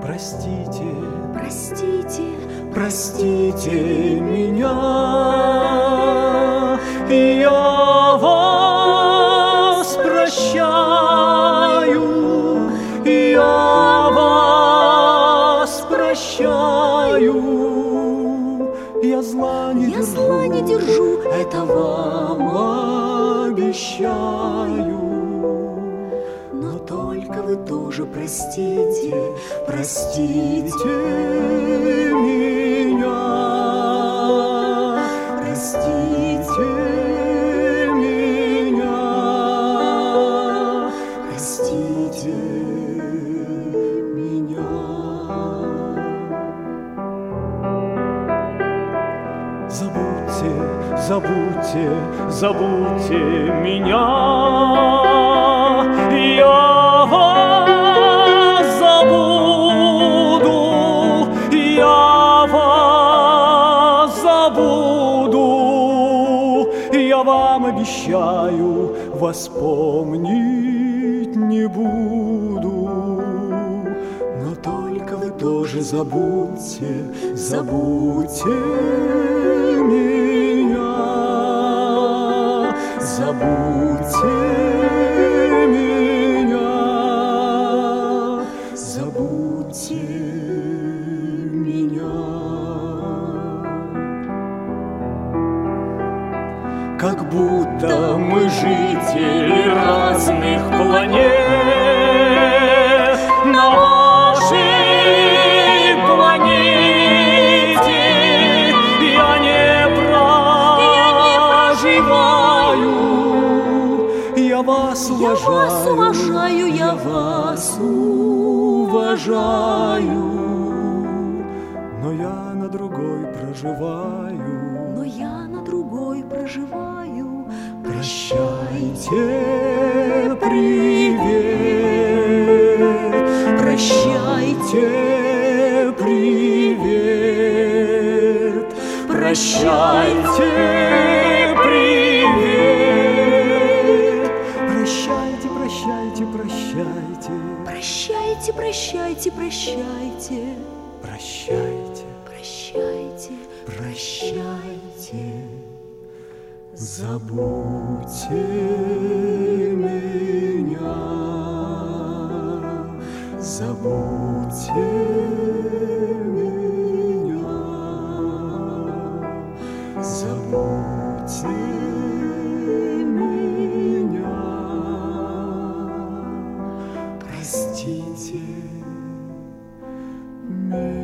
Простите, простите, простите меня, я вас прощаю, я вас прощаю, я зла не держу, это вам обещаю. Но только вы тоже простите, простите меня, простите меня, простите меня. Забудьте, забудьте, забудьте меня, я вас забуду, я вас забуду, я вам обещаю, вас помнить не буду. Но только вы тоже забудьте, забудьте меня, забудьте меня, забудьте меня. Как будто мы жители разных планет, на вашей планете я не проживаю. Я вас уважаю, я вас уважаю, но я на другой проживаю, но я на другой проживаю. Прощайте, привет, прощайте, привет, прощайте, привет, прощайте, прощайте, прощайте, Прощайте, прощайте, прощайте, прощайте, прощайте, прощайте, забудьте меня, забудьте меня, забудьте меня, простите меня.